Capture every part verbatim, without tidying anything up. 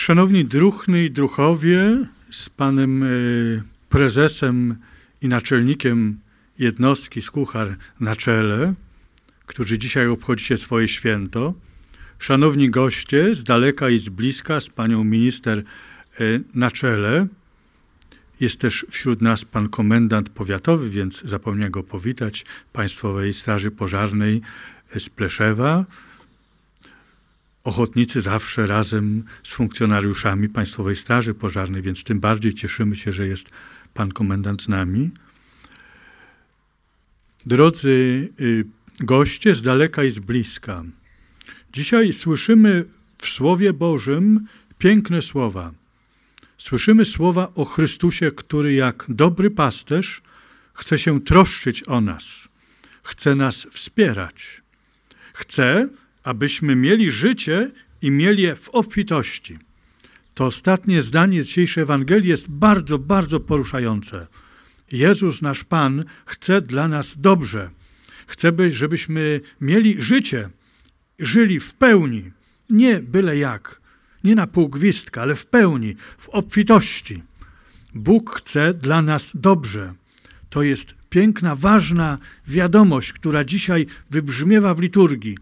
Szanowni druhny i druhowie, z panem prezesem i naczelnikiem jednostki Skuchar na czele, którzy dzisiaj obchodzicie swoje święto, szanowni goście z daleka i z bliska, z panią minister na czele, jest też wśród nas pan komendant powiatowy, więc zapomniałem go powitać, Państwowej Straży Pożarnej z Pleszewa. Ochotnicy zawsze razem z funkcjonariuszami Państwowej Straży Pożarnej, więc tym bardziej cieszymy się, że jest pan komendant z nami. Drodzy goście z daleka i z bliska, dzisiaj słyszymy w Słowie Bożym piękne słowa. Słyszymy słowa o Chrystusie, który jak dobry pasterz chce się troszczyć o nas, chce nas wspierać. Chce, abyśmy mieli życie i mieli je w obfitości. To ostatnie zdanie z dzisiejszej Ewangelii jest bardzo, bardzo poruszające. Jezus, nasz Pan, chce dla nas dobrze. Chce, żebyśmy mieli życie, żyli w pełni, nie byle jak, nie na pół gwizdka, ale w pełni, w obfitości. Bóg chce dla nas dobrze. To jest piękna, ważna wiadomość, która dzisiaj wybrzmiewa w liturgii.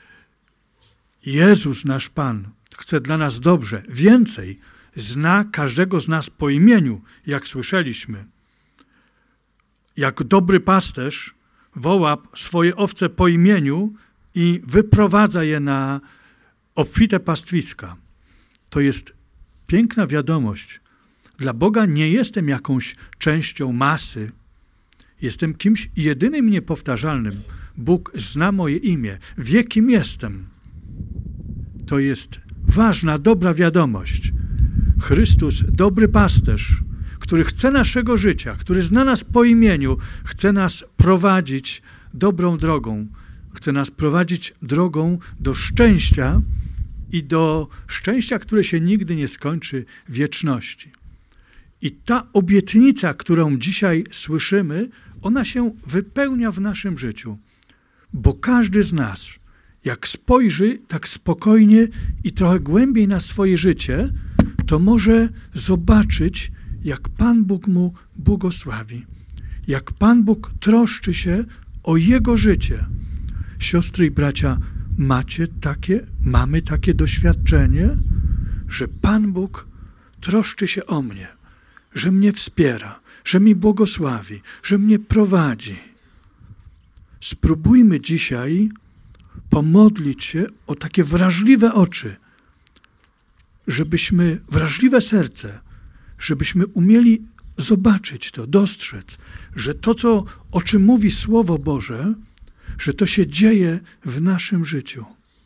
Jezus, nasz Pan, chce dla nas dobrze. Więcej, zna każdego z nas po imieniu, jak słyszeliśmy. Jak dobry pasterz woła swoje owce po imieniu i wyprowadza je na obfite pastwiska. To jest piękna wiadomość. Dla Boga nie jestem jakąś częścią masy. Jestem kimś jedynym i niepowtarzalnym. Bóg zna moje imię, wie, kim jestem. To jest ważna, dobra wiadomość. Chrystus, dobry pasterz, który chce naszego życia, który zna nas po imieniu, chce nas prowadzić dobrą drogą. Chce nas prowadzić drogą do szczęścia i do szczęścia, które się nigdy nie skończy, wieczności. I ta obietnica, którą dzisiaj słyszymy, ona się wypełnia w naszym życiu. Bo każdy z nas, jak spojrzy tak spokojnie i trochę głębiej na swoje życie, to może zobaczyć, jak Pan Bóg mu błogosławi. Jak Pan Bóg troszczy się o jego życie. Siostry i bracia, macie takie, mamy takie doświadczenie, że Pan Bóg troszczy się o mnie, że mnie wspiera, że mi błogosławi, że mnie prowadzi. Spróbujmy dzisiaj pomodlić się o takie wrażliwe oczy, żebyśmy, wrażliwe serce, żebyśmy umieli zobaczyć to, dostrzec, że to, co, o czym mówi Słowo Boże, że to się dzieje w naszym życiu.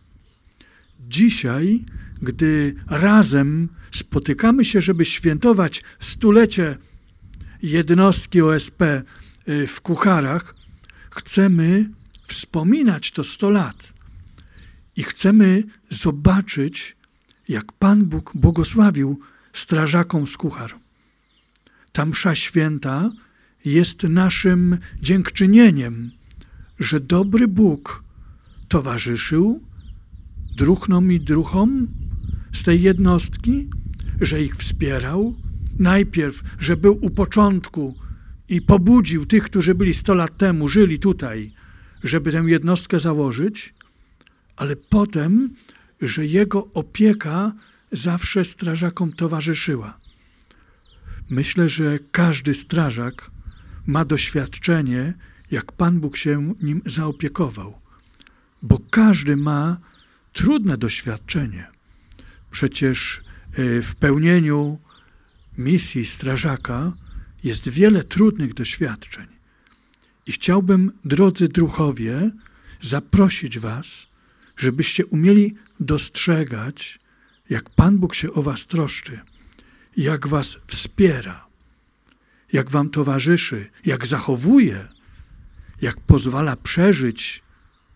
Dzisiaj, gdy razem spotykamy się, żeby świętować stulecie jednostki O S P w Kucharach, chcemy wspominać to sto lat i chcemy zobaczyć, jak Pan Bóg błogosławił strażakom z Kuchar. Ta msza święta jest naszym dziękczynieniem, że dobry Bóg towarzyszył druhnom i druhom z tej jednostki, że ich wspierał. Najpierw, że był u początku i pobudził tych, którzy byli sto lat temu, żyli tutaj, żeby tę jednostkę założyć, ale potem, że jego opieka zawsze strażakom towarzyszyła. Myślę, że każdy strażak ma doświadczenie, jak Pan Bóg się nim zaopiekował, bo każdy ma trudne doświadczenie. Przecież w pełnieniu misji strażaka jest wiele trudnych doświadczeń. I chciałbym, drodzy druhowie, zaprosić was, żebyście umieli dostrzegać, jak Pan Bóg się o was troszczy, jak was wspiera, jak wam towarzyszy, jak zachowuje, jak pozwala przeżyć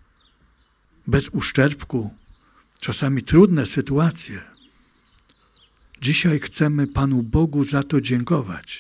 bez uszczerbku czasami trudne sytuacje. Dzisiaj chcemy Panu Bogu za to dziękować.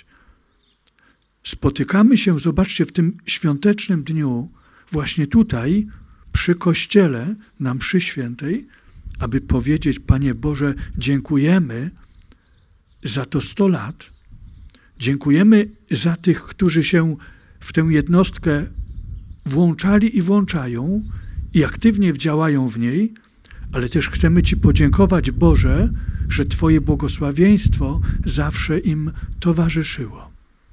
Spotykamy się, zobaczcie, w tym świątecznym dniu, właśnie tutaj, przy Kościele, na mszy świętej, aby powiedzieć: Panie Boże, dziękujemy za to sto lat. Dziękujemy za tych, którzy się w tę jednostkę włączali i włączają i aktywnie działają w niej, ale też chcemy Ci podziękować, Boże, że Twoje błogosławieństwo zawsze im towarzyszyło.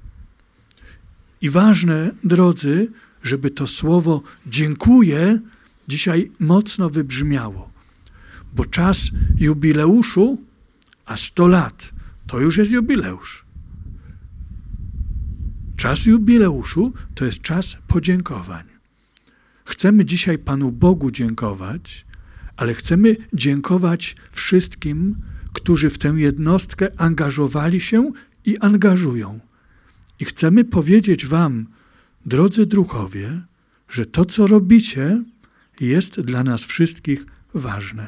I ważne, drodzy, żeby to słowo dziękuję dzisiaj mocno wybrzmiało, bo czas jubileuszu, a sto lat to już jest jubileusz. Czas jubileuszu to jest czas podziękowań. Chcemy dzisiaj Panu Bogu dziękować, ale chcemy dziękować wszystkim, którzy w tę jednostkę angażowali się i angażują. I chcemy powiedzieć Wam, drodzy druhowie, że to, co robicie, jest dla nas wszystkich ważne.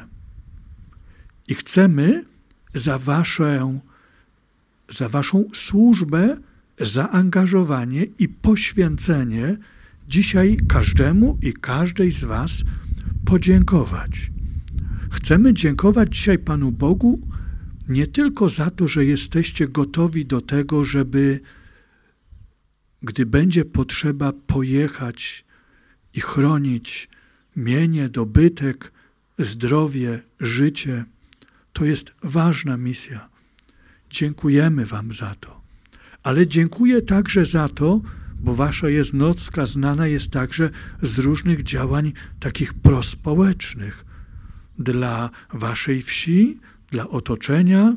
I chcemy za waszą, za waszą służbę, zaangażowanie i poświęcenie dzisiaj każdemu i każdej z was podziękować. Chcemy dziękować dzisiaj Panu Bogu nie tylko za to, że jesteście gotowi do tego, żeby, gdy będzie potrzeba, pojechać i chronić mienie, dobytek, zdrowie, życie. To jest ważna misja. Dziękujemy Wam za to. Ale dziękuję także za to, bo Wasza jednostka znana jest także z różnych działań takich prospołecznych dla Waszej wsi, dla otoczenia.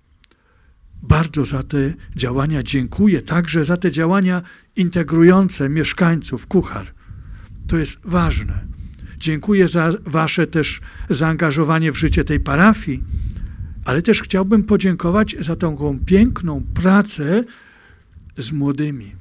Bardzo za te działania dziękuję, także za te działania integrujące mieszkańców, kuchar. To jest ważne. Dziękuję za Wasze też zaangażowanie w życie tej parafii, ale też chciałbym podziękować za taką piękną pracę z młodymi,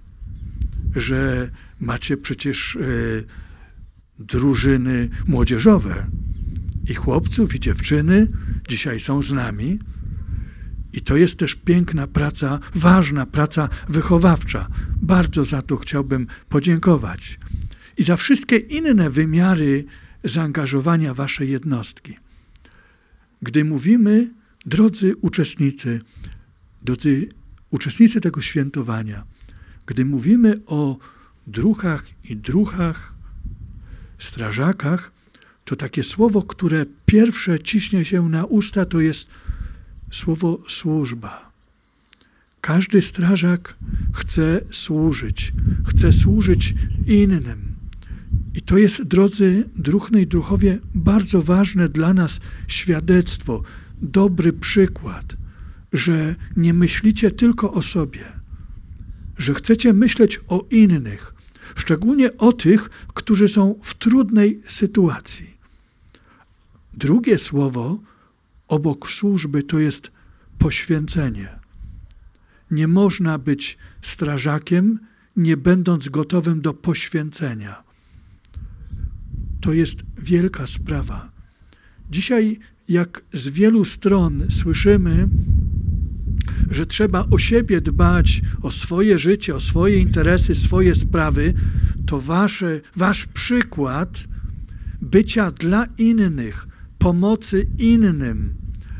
że macie przecież y, drużyny młodzieżowe i chłopców, i dziewczyny dzisiaj są z nami. I to jest też piękna praca, ważna praca wychowawcza. Bardzo za to chciałbym podziękować. I za wszystkie inne wymiary zaangażowania Waszej jednostki. Gdy mówimy, drodzy uczestnicy, drodzy uczestnicy tego świętowania, gdy mówimy o druhach i druhach, strażakach, to takie słowo, które pierwsze ciśnie się na usta, to jest słowo służba. Każdy strażak chce służyć, chce służyć innym. I to jest, drodzy druhny i druhowie, bardzo ważne dla nas świadectwo, dobry przykład, że nie myślicie tylko o sobie, że chcecie myśleć o innych, szczególnie o tych, którzy są w trudnej sytuacji. Drugie słowo obok służby to jest poświęcenie. Nie można być strażakiem, nie będąc gotowym do poświęcenia. To jest wielka sprawa. Dzisiaj, jak z wielu stron słyszymy, że trzeba o siebie dbać, o swoje życie, o swoje interesy, swoje sprawy, to wasze, wasz przykład bycia dla innych, pomocy innym,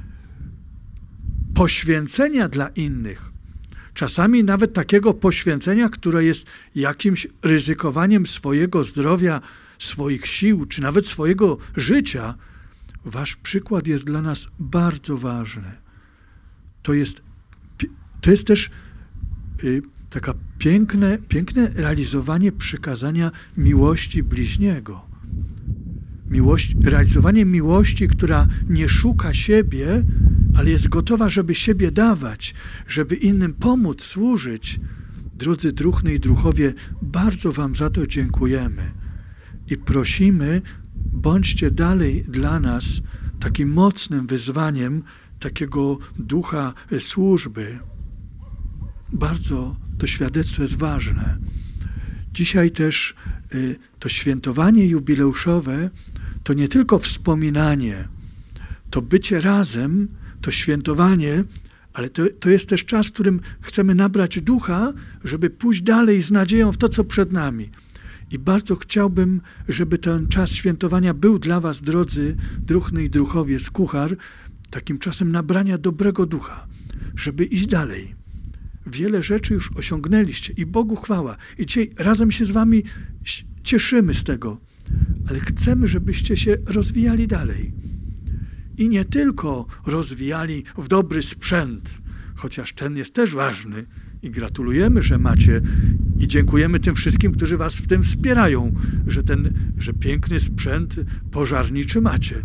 poświęcenia dla innych, czasami nawet takiego poświęcenia, które jest jakimś ryzykowaniem swojego zdrowia, swoich sił, czy nawet swojego życia, wasz przykład jest dla nas bardzo ważny. To jest, to jest też y, taka piękne, piękne realizowanie przykazania miłości bliźniego. Miłość, realizowanie miłości, która nie szuka siebie, ale jest gotowa, żeby siebie dawać, żeby innym pomóc, służyć. Drodzy druhny i druhowie, bardzo Wam za to dziękujemy i prosimy, bądźcie dalej dla nas takim mocnym wyzwaniem takiego ducha służby. Bardzo to świadectwo jest ważne. Dzisiaj też y, to świętowanie jubileuszowe to nie tylko wspominanie, to bycie razem, to świętowanie, ale to, to jest też czas, w którym chcemy nabrać ducha, żeby pójść dalej z nadzieją w to, co przed nami. I bardzo chciałbym, żeby ten czas świętowania był dla was, drodzy druhny i druhowie z Kuchar, takim czasem nabrania dobrego ducha, żeby iść dalej. Wiele rzeczy już osiągnęliście i Bogu chwała. I dzisiaj razem się z wami cieszymy z tego, ale chcemy, żebyście się rozwijali dalej. I nie tylko rozwijali w dobry sprzęt, chociaż ten jest też ważny i gratulujemy, że macie i dziękujemy tym wszystkim, którzy was w tym wspierają, że ten, że piękny sprzęt pożarniczy macie.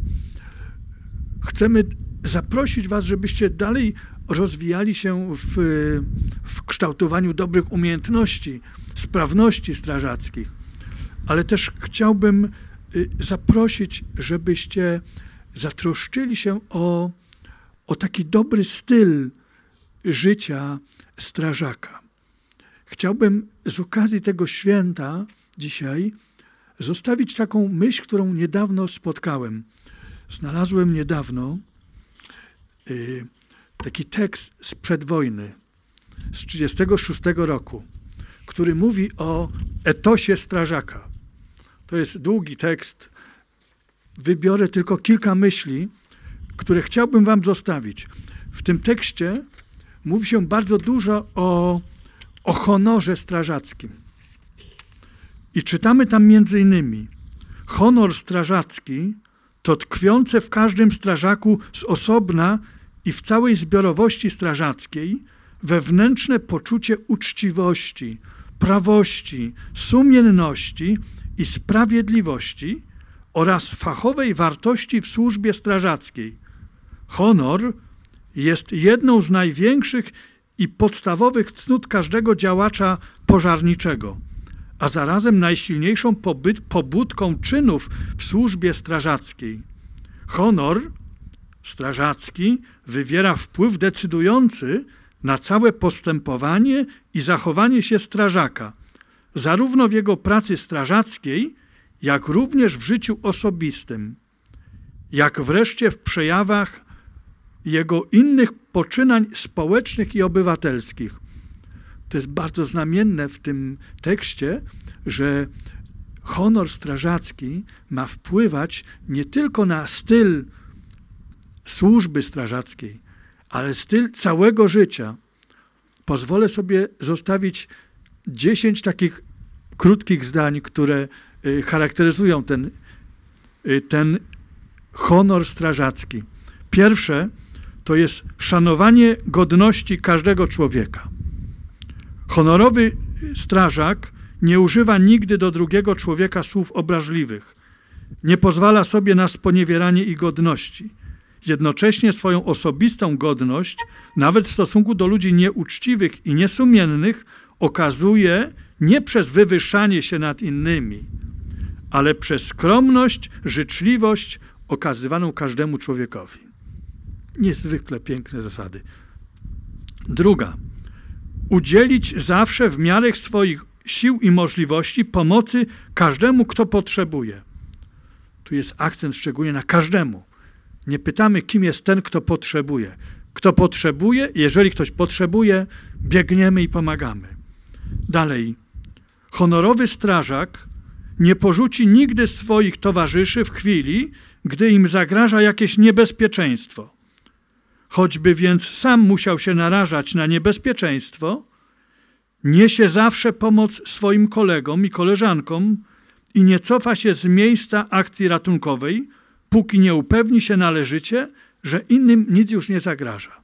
Chcemy zaprosić was, żebyście dalej rozwijali się w, w kształtowaniu dobrych umiejętności, sprawności strażackich. Ale też chciałbym zaprosić, żebyście zatroszczyli się o, o taki dobry styl życia strażaka. Chciałbym z okazji tego święta dzisiaj zostawić taką myśl, którą niedawno spotkałem. Znalazłem niedawno y, taki tekst sprzed wojny, z trzydziestego szóstego roku, który mówi o etosie strażaka. To jest długi tekst. Wybiorę tylko kilka myśli, które chciałbym wam zostawić. W tym tekście mówi się bardzo dużo o, o honorze strażackim. I czytamy tam między innymi: honor strażacki to tkwiące w każdym strażaku z osobna i w całej zbiorowości strażackiej wewnętrzne poczucie uczciwości, prawości, sumienności i sprawiedliwości oraz fachowej wartości w służbie strażackiej. Honor jest jedną z największych i podstawowych cnót każdego działacza pożarniczego, a zarazem najsilniejszą pobyt, pobudką czynów w służbie strażackiej. Honor strażacki wywiera wpływ decydujący na całe postępowanie i zachowanie się strażaka, zarówno w jego pracy strażackiej, jak również w życiu osobistym, jak wreszcie w przejawach jego innych poczynań społecznych i obywatelskich. To jest bardzo znamienne w tym tekście, że honor strażacki ma wpływać nie tylko na styl służby strażackiej, ale styl całego życia. Pozwolę sobie zostawić dziesięć takich krótkich zdań, które charakteryzują ten, ten honor strażacki. Pierwsze to jest szanowanie godności każdego człowieka. Honorowy strażak nie używa nigdy do drugiego człowieka słów obraźliwych. Nie pozwala sobie na sponiewieranie ich godności. Jednocześnie swoją osobistą godność, nawet w stosunku do ludzi nieuczciwych i niesumiennych, okazuje nie przez wywyższanie się nad innymi, ale przez skromność, życzliwość okazywaną każdemu człowiekowi. Niezwykle piękne zasady. Druga. Udzielić zawsze w miarę swoich sił i możliwości pomocy każdemu, kto potrzebuje. Tu jest akcent szczególnie na każdemu. Nie pytamy, kim jest ten, kto potrzebuje. Kto potrzebuje, jeżeli ktoś potrzebuje, biegniemy i pomagamy. Dalej. Honorowy strażak nie porzuci nigdy swoich towarzyszy w chwili, gdy im zagraża jakieś niebezpieczeństwo. Choćby więc sam musiał się narażać na niebezpieczeństwo, niesie zawsze pomoc swoim kolegom i koleżankom i nie cofa się z miejsca akcji ratunkowej, póki nie upewni się należycie, że innym nic już nie zagraża.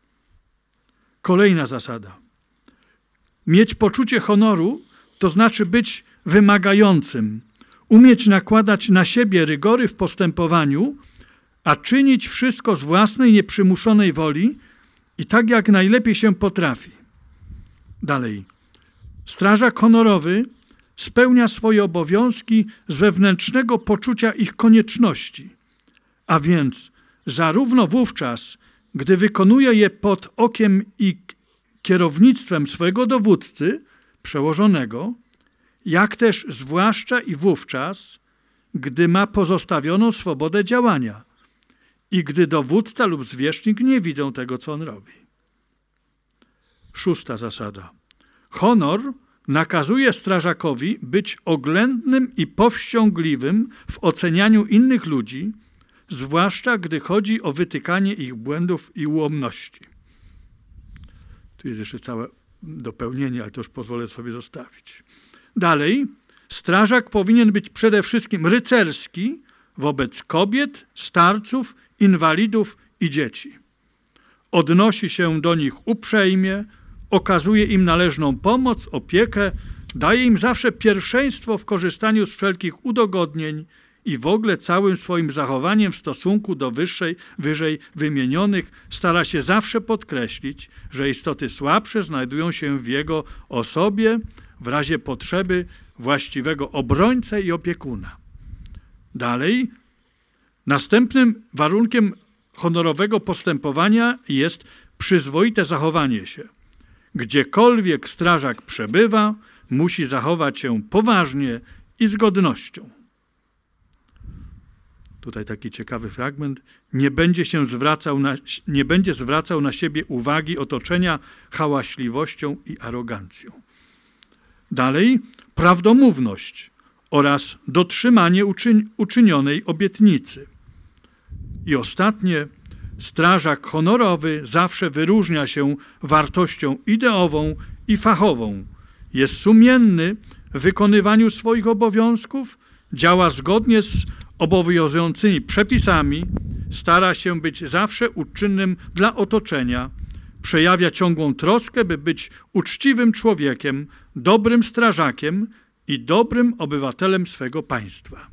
Kolejna zasada. Mieć poczucie honoru to znaczy być wymagającym, umieć nakładać na siebie rygory w postępowaniu, a czynić wszystko z własnej nieprzymuszonej woli i tak, jak najlepiej się potrafi. Dalej. Strażak honorowy spełnia swoje obowiązki z wewnętrznego poczucia ich konieczności, a więc zarówno wówczas, gdy wykonuje je pod okiem i kierownictwem swojego dowódcy, przełożonego, jak też zwłaszcza i wówczas, gdy ma pozostawioną swobodę działania i gdy dowódca lub zwierzchnik nie widzą tego, co on robi. Szósta zasada. Honor nakazuje strażakowi być oględnym i powściągliwym w ocenianiu innych ludzi, zwłaszcza gdy chodzi o wytykanie ich błędów i ułomności. Tu jest jeszcze całe dopełnienie, ale to już pozwolę sobie zostawić. Dalej, strażak powinien być przede wszystkim rycerski wobec kobiet, starców, inwalidów i dzieci. Odnosi się do nich uprzejmie, okazuje im należną pomoc, opiekę, daje im zawsze pierwszeństwo w korzystaniu z wszelkich udogodnień i w ogóle całym swoim zachowaniem w stosunku do wyższej, wyżej wymienionych stara się zawsze podkreślić, że istoty słabsze znajdują się w jego osobie w razie potrzeby właściwego obrońcę i opiekuna. Dalej, następnym warunkiem honorowego postępowania jest przyzwoite zachowanie się. Gdziekolwiek strażak przebywa, musi zachować się poważnie i z godnością. Tutaj taki ciekawy fragment. Nie będzie się zwracał na, nie będzie zwracał na siebie uwagi otoczenia hałaśliwością i arogancją. Dalej, prawdomówność oraz dotrzymanie uczyń, uczynionej obietnicy. I ostatnie, strażak honorowy zawsze wyróżnia się wartością ideową i fachową. Jest sumienny w wykonywaniu swoich obowiązków, działa zgodnie z obowiązującymi przepisami, stara się być zawsze uczynnym dla otoczenia, przejawia ciągłą troskę, by być uczciwym człowiekiem, dobrym strażakiem i dobrym obywatelem swego państwa.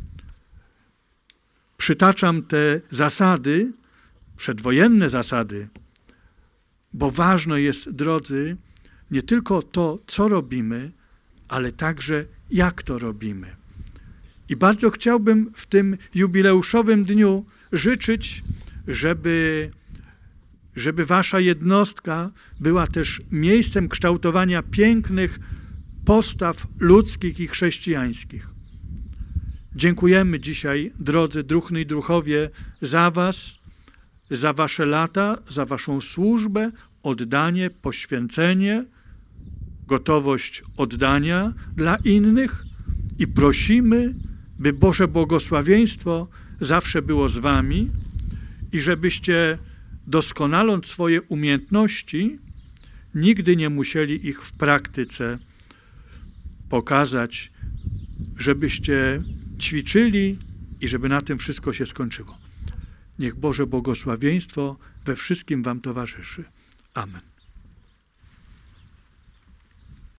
Przytaczam te zasady, przedwojenne zasady, bo ważne jest, drodzy, nie tylko to, co robimy, ale także jak to robimy. I bardzo chciałbym w tym jubileuszowym dniu życzyć, żeby, żeby wasza jednostka była też miejscem kształtowania pięknych postaw ludzkich i chrześcijańskich. Dziękujemy dzisiaj, drodzy druhny i druhowie, za was, za wasze lata, za waszą służbę, oddanie, poświęcenie, gotowość oddania dla innych i prosimy, by Boże błogosławieństwo zawsze było z wami i żebyście, doskonaląc swoje umiejętności, nigdy nie musieli ich w praktyce pokazać, żebyście ćwiczyli i żeby na tym wszystko się skończyło. Niech Boże błogosławieństwo we wszystkim wam towarzyszy. Amen.